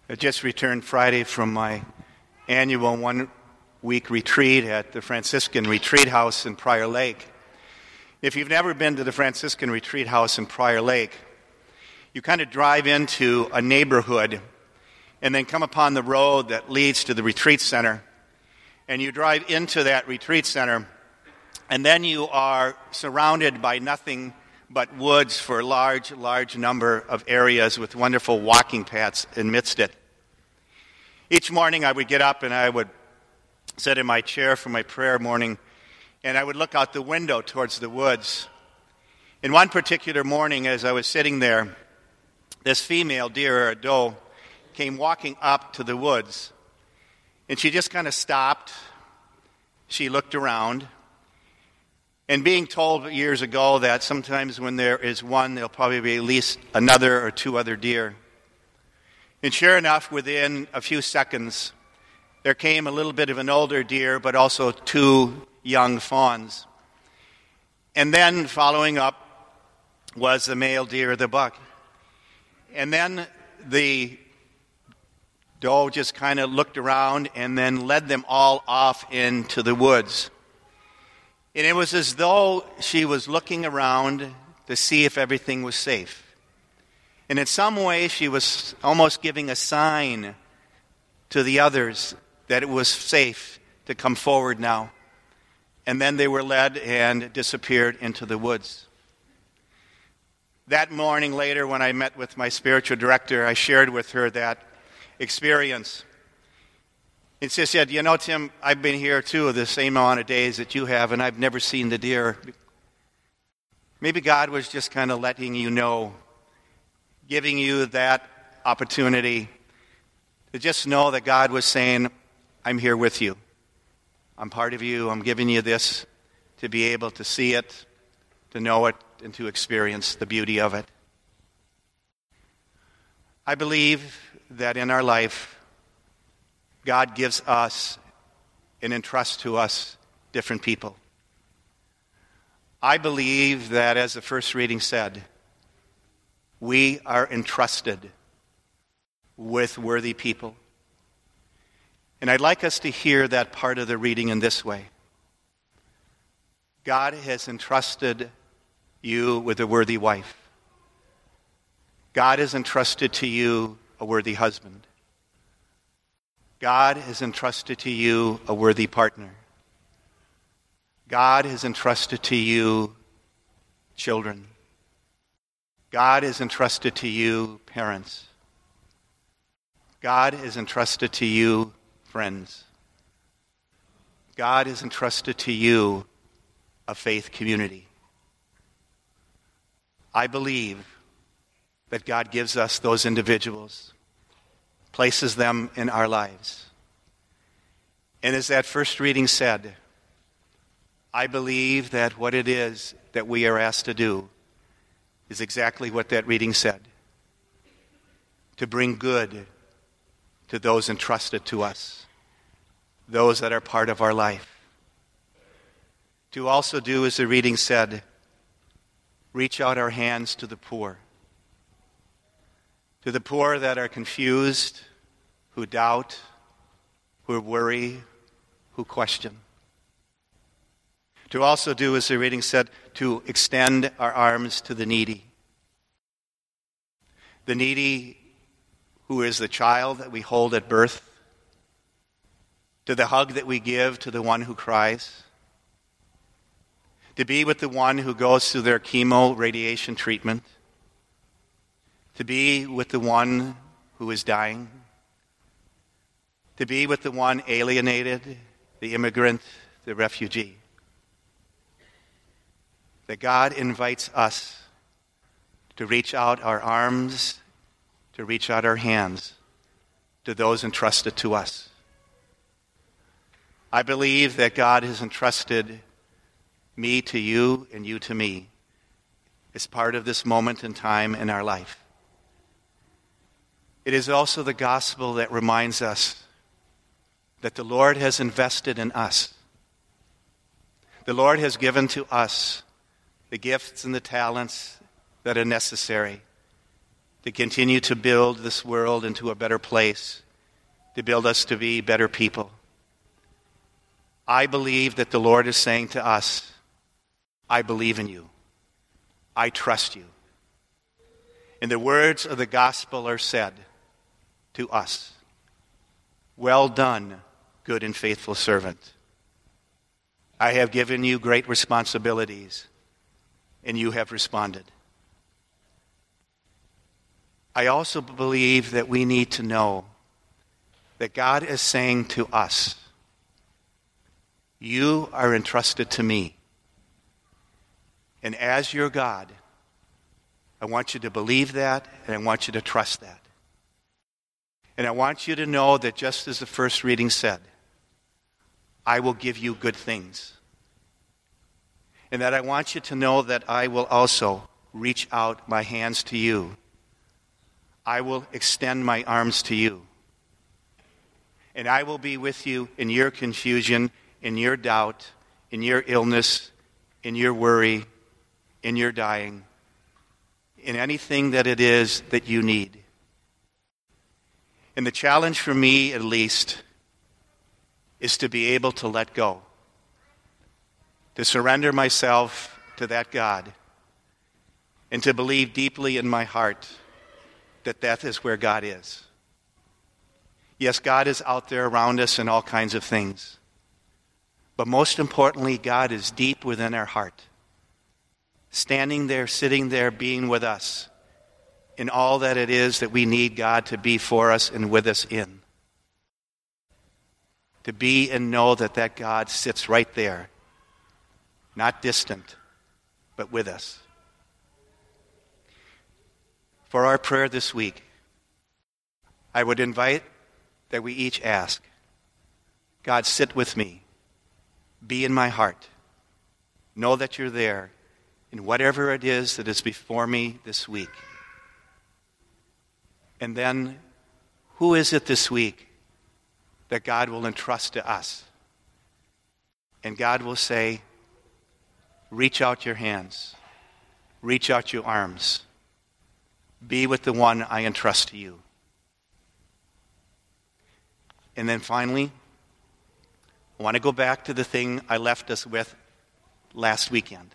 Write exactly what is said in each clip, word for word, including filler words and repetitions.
I just returned Friday from my annual one-week retreat at the Franciscan Retreat House in Prior Lake. If you've never been to the Franciscan Retreat House in Prior Lake, you kind of drive into a neighborhood and then come upon the road that leads to the retreat center. And you drive into that retreat center, and then you are surrounded by nothing but woods for a large, large number of areas with wonderful walking paths amidst it. Each morning I would get up and I would sit in my chair for my prayer morning, and I would look out the window towards the woods. In one particular morning, as I was sitting there, this female deer, or a doe, came walking up to the woods, and she just kind of stopped. She looked around. And being told years ago that sometimes when there is one, there'll probably be at least another or two other deer. And sure enough, within a few seconds, there came a little bit of an older deer, but also two young fawns. And then following up was the male deer, the buck. And then the doe just kind of looked around and then led them all off into the woods. And it was as though she was looking around to see if everything was safe. And in some way, she was almost giving a sign to the others that it was safe to come forward now. And then they were led and disappeared into the woods. That morning later, when I met with my spiritual director, I shared with her that experience. And she said, you know, Tim, I've been here too the same amount of days that you have, and I've never seen the deer. Maybe God was just kind of letting you know, giving you that opportunity to just know that God was saying, I'm here with you. I'm part of you. I'm giving you this to be able to see it, to know it, and to experience the beauty of it. I believe that in our life, God gives us and entrusts to us different people. I believe that, as the first reading said, we are entrusted with worthy people. And I'd like us to hear that part of the reading in this way. God has entrusted you with a worthy wife. God has entrusted to you a worthy husband. God has entrusted to you a worthy partner. God has entrusted to you children. God has entrusted to you parents. God has entrusted to you friends. God has entrusted to you a faith community. I believe that God gives us those individuals, places them in our lives. And as that first reading said, I believe that what it is that we are asked to do is exactly what that reading said. To bring good to those entrusted to us, those that are part of our life. To also do, as the reading said, reach out our hands to the poor. To the poor that are confused, who doubt, who worry, who question. To also do, as the reading said, to extend our arms to the needy. The needy who is the child that we hold at birth. To the hug that we give to the one who cries. To be with the one who goes through their chemo radiation treatment. To be with the one who is dying. To be with the one alienated, the immigrant, the refugee. That God invites us to reach out our arms, to reach out our hands to those entrusted to us. I believe that God has entrusted me to you and you to me as part of this moment in time in our life. It is also the gospel that reminds us that the Lord has invested in us. The Lord has given to us the gifts and the talents that are necessary to continue to build this world into a better place, to build us to be better people. I believe that the Lord is saying to us, I believe in you. I trust you. And the words of the gospel are said to us, well done, good and faithful servant. I have given you great responsibilities, and you have responded. I also believe that we need to know that God is saying to us, you are entrusted to me. And as your God, I want you to believe that, and I want you to trust that. And I want you to know that just as the first reading said, I will give you good things. And that I want you to know that I will also reach out my hands to you. I will extend my arms to you. And I will be with you in your confusion, in your doubt, in your illness, in your worry, in your dying, in anything that it is that you need. And the challenge for me, at least, is to be able to let go, to surrender myself to that God, and to believe deeply in my heart that that is where God is. Yes, God is out there around us in all kinds of things. But most importantly, God is deep within our heart, standing there, sitting there, being with us in all that it is that we need God to be for us and with us in. To be and know that that God sits right there, not distant, but with us. For our prayer this week, I would invite that we each ask, God, sit with me. Be in my heart. Know that you're there in whatever it is that is before me this week. And then, who is it this week that God will entrust to us? And God will say, reach out your hands. Reach out your arms. Be with the one I entrust to you. And then finally, I want to go back to the thing I left us with last weekend.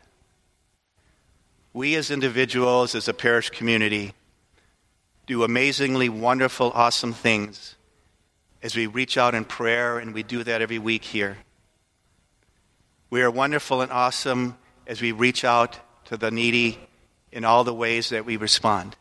We as individuals, as a parish community, do amazingly wonderful, awesome things as we reach out in prayer, and we do that every week here. We are wonderful and awesome as we reach out to the needy in all the ways that we respond.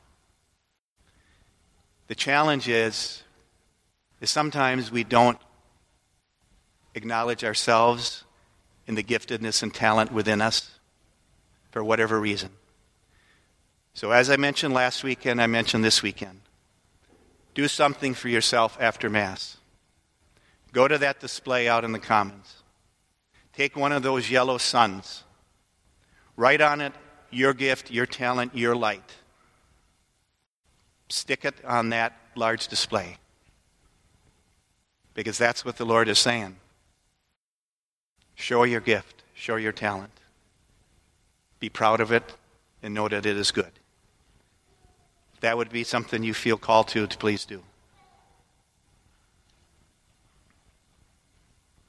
The challenge is, is sometimes we don't acknowledge ourselves in the giftedness and talent within us for whatever reason. So as I mentioned last weekend, I mentioned this weekend. Do something for yourself after Mass. Go to that display out in the Commons. Take one of those yellow suns. Write on it your gift, your talent, your light. Stick it on that large display. Because that's what the Lord is saying. Show your gift. Show your talent. Be proud of it and know that it is good. If that would be something you feel called to, to please do.